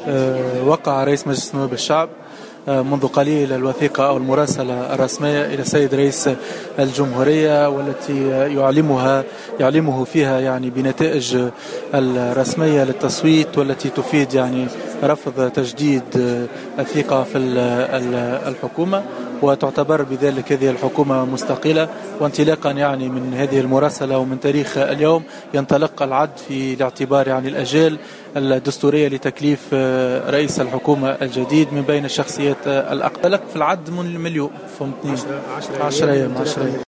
وقع رئيس مجلس نواب الشعب منذ قليل الوثيقة أو المراسلة الرسمية إلى السيد رئيس الجمهورية، والتي يعلمه فيها يعني بنتائج الرسمية للتصويت، والتي تفيد يعني رفض تجديد الثقة في الحكومة، وتعتبر بذلك هذه الحكومة مستقلة. وانطلاقا يعني من هذه المراسلة ومن تاريخ اليوم ينطلق العد في الاعتبار يعني الأجال الدستورية لتكليف رئيس الحكومة الجديد من بين الشخصيات الأقدم في العد من اليوم 10 أيام.